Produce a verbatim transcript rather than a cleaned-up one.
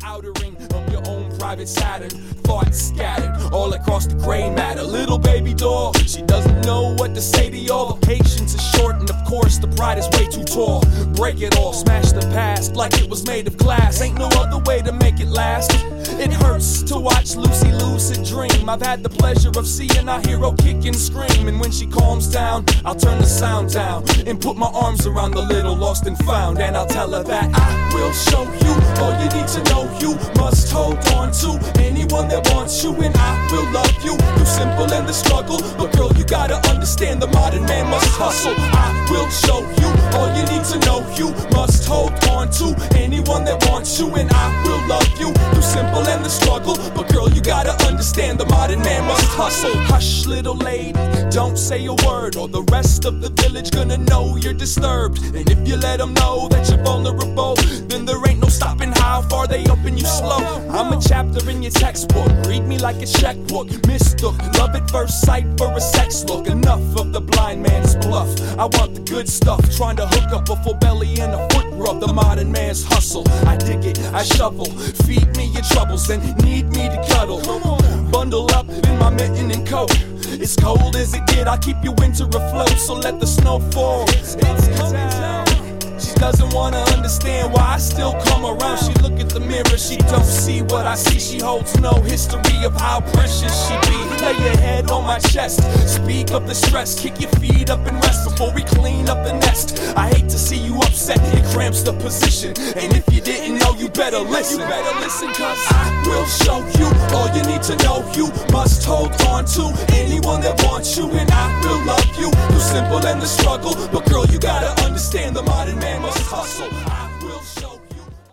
outer ring of your own private Saturn. Thoughts scattered all across the gray matter. Little baby doll, she doesn't know what to say to y'all. The patience is short and of course the pride is way too tall. Break it all, smash the past like it was made of glass. Ain't no other way to make it last. It hurts to watch Lucy lucid dream. I've had the pleasure of seeing our hero kick and scream. And when she calms down, I'll turn the sound down and put my arms around the little lost and found. And I'll tell her that I will show you all you need to know. You must hold on to anyone that wants you, and I will love you through simple and the struggle. But girl, you gotta understand the modern man must hustle. I will show you all you need to know. You must hold on to anyone that wants you, and I will love you through simple and the struggle. But girl, you gotta understand the modern man must hustle. Hush, little lady, don't say a word, or the rest of the village gonna know you're disturbed. And if you let them know that you're vulnerable, then there ain't no stopping how far they open you slow. I'm a chapter in your textbook, read me like a checkbook. Mistook love at first sight for a sex look. Enough of the blind man's bluff, I want the good stuff. Trying to hook up a full belly and a foot rub. The modern man's hustle, I dig it, I shovel. Feed me your troubles and need me to cuddle. Bundle up in my mitten and coat. As cold as it get, I keep your winter afloat. So let the snow fall, it's coming down. She doesn't wanna understand why I still come around. She look at the mirror, she don't see what I see. She holds no history of how precious she be. Lay your head on my chest, speak of the stress. Kick your feet up and rest before we clean up the nest. I hate to see you upset, it cramps the position. And if you didn't know, you better listen. You better listen, cause I will show you all you need to know. You must hold on to anyone that wants you, and I will love you through simple and the struggle. But girl, you gotta understand the modern man must hustle. I